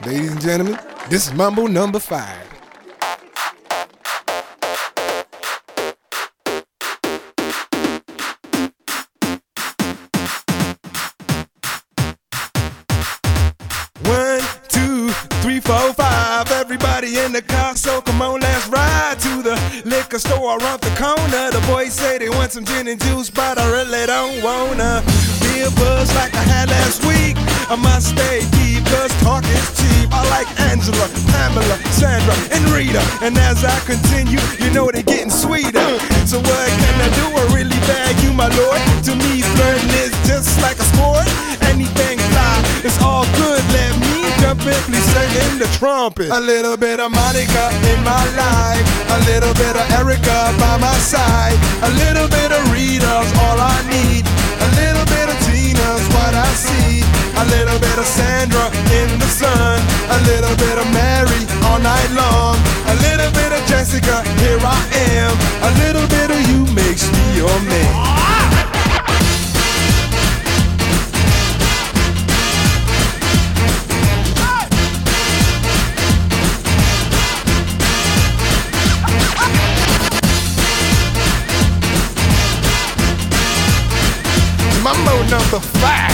Ladies and gentlemen, this is Mambo number 5. One, two, three, four, five. Everybody in the car, so come on, let's ride to the liquor store around the corner. The boys say they want some gin and juice, but I really don't wanna be a buzz like I had last week. I must stay deep, cause talk is cheap. I like Angela, Pamela, Sandra, and Rita. And as I continue, you know they're getting sweeter. So what can I do? I really bag you, my lord. To me, flirting is just like a sport. Anything fly, it's all good. Let me jump in, please sing in the trumpet. A little bit of Monica in my life, a little bit of Erica by my side, a little bit of Rita's all I need, a little bit of Tina's what I see, a little bit of Sandra in the sun, a little bit of Mary all night long, a little bit of Jessica, here I am, a little bit of you makes me your man. Mambo number 5.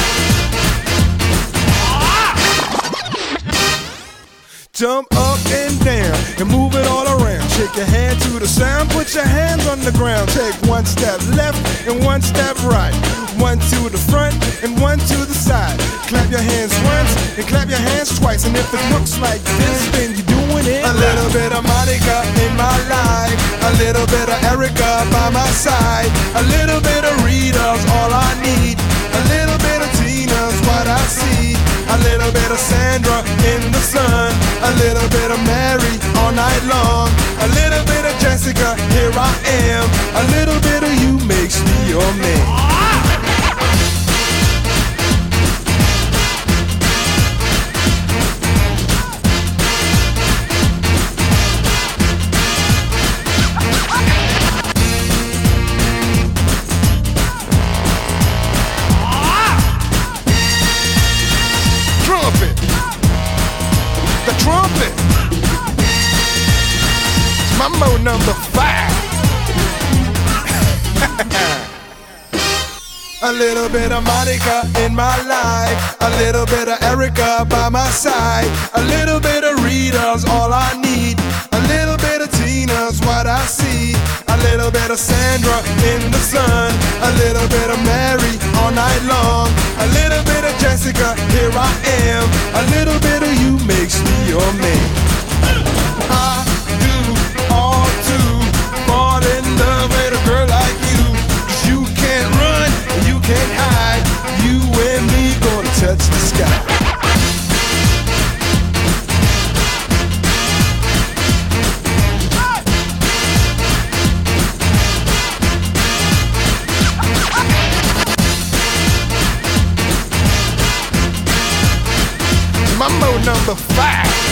Jump up and down and move it all around. Shake your hand to the sound, put your hands on the ground. Take one step left and one step right. One to the front and one to the side. Clap your hands once and clap your hands twice. And if it looks like this, then you're doing it. A little bit of Monica in my life, a little bit of Erica by my side, a little bit of Rita's all I need, a little bit of Tina's what I see, a little bit of Sandra in the sun, a little bit of Mary all night long, a little bit of Jessica, here I am, a little bit of you makes me your man. The trumpet. Mambo number 5. A little bit of Monica in my life, a little bit of Erica by my side, a little bit of Rita's all I need, a little bit of Tina's what I see, a little bit of Sandra in the sun, a little bit of Mary all night long, a little bit of Jessica, here I am, a little bit of you makes me your man. I do all to fall in love with a girl like you, 'cause you can't run, you can't hide, you and me gonna touch the sky. Mambo number 5.